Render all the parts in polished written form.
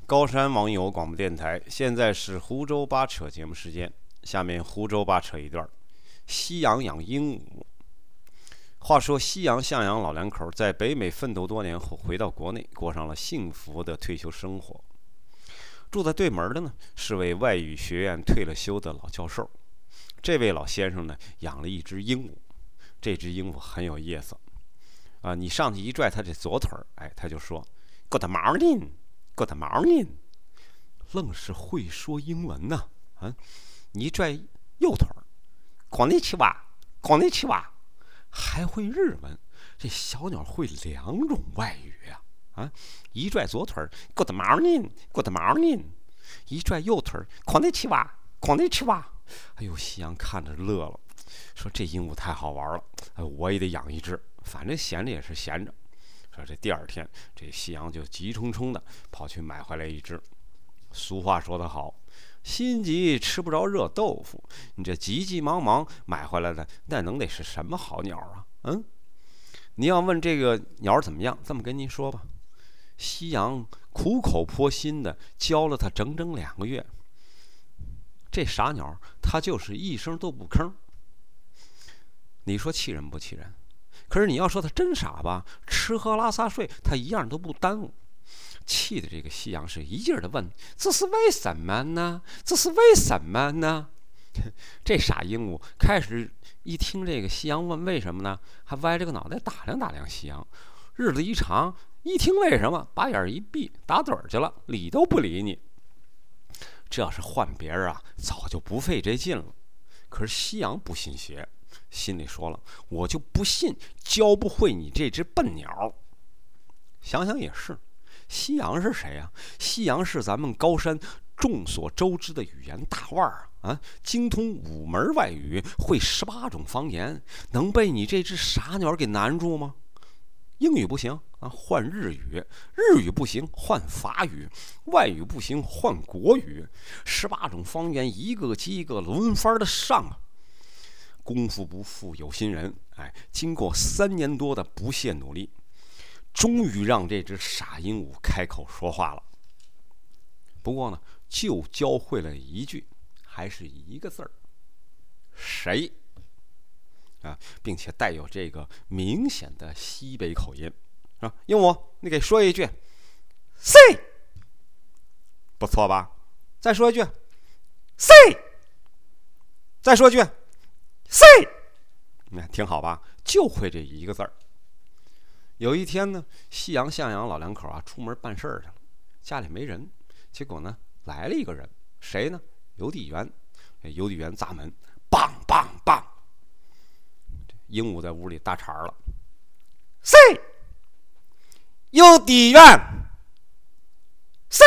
高山网友广播电台，现在是湖州八扯节目时间。下面湖州八扯一段：西洋养鹦鹉。话说西洋、向阳老两口在北美奋斗多年后回到国内，过上了幸福的退休生活。住在对门的呢，是位外语学院退了休的老教授。这位老先生呢，养了一只鹦鹉。这只鹦鹉很有意思啊！你上去一拽它这左腿，它就说 "Good morning." Good morning， 愣是会说英文呢你一拽右腿こんにちはこんにちは，还会日文。这小鸟会2种外语一拽左腿 Good morning Good morning， 一拽右腿こんにちはこんにちは。哎呦，夕阳看着乐了，说这鹦鹉太好玩了，我也得养一只，反正闲着也是闲着。说这第二天，这夕阳就急冲冲的跑去买回来一只。俗话说得好，心急吃不着热豆腐，你这急急忙忙买回来的，那能得是什么好鸟啊？你要问这个鸟怎么样，这么跟您说吧，夕阳苦口婆心的教了它整整2个月，这傻鸟它就是一声都不吭。你说气人不气人？可是你要说他真傻吧，吃喝拉撒睡他一样都不耽误。气的这个夕阳是一劲儿的问：“这是为什么呢？这是为什么呢？”这傻鹦鹉开始一听这个夕阳问为什么呢，还歪着个脑袋打量打量夕阳。日子一长，一听为什么，把眼一闭，打盹去了，理都不理你。这要是换别人啊，早就不费这劲了。可是夕阳不信邪。心里说了，我就不信教不会你这只笨鸟。想想也是，西洋是谁啊？西洋是咱们高山众所周知的语言大腕儿精通5门外语，会18种方言，能被你这只傻鸟给难住吗？英语不行换日语；日语不行换法语；外语不行换国语。18种方言一个接一个轮番的上功夫不负有心人，经过3年多的不懈努力，终于让这只傻鹦鹉开口说话了。不过呢，就教会了一句，还是一个字儿，谁并且带有这个明显的西北口音鹦鹉，你给说一句谁，不错吧？再说一句谁，再说一句谁，挺好吧？就会这一个字儿。有一天呢，夕阳、向阳老两口出门办事儿去了，家里没人，结果呢来了一个人，谁呢？邮递员。邮递员砸门，梆梆梆，鹦鹉在屋里打岔了，谁？邮递员，谁？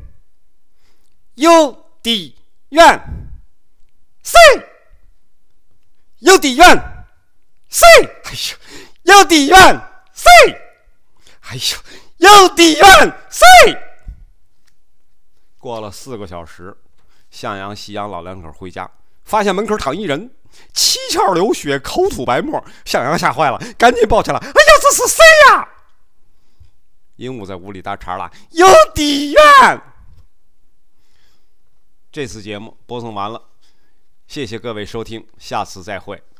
邮递员，谁？邮递员，谁？哎呦，邮递员，谁？哎呦，邮递员，谁？过了4个小时，向阳、夕阳老两口回家，发现门口躺一人，七窍流血，口吐白沫。向阳吓坏了，赶紧抱起来。哎呀，这是谁呀？鹦鹉在屋里打岔了，邮递员。这次节目播送完了。谢谢各位收听，下次再会。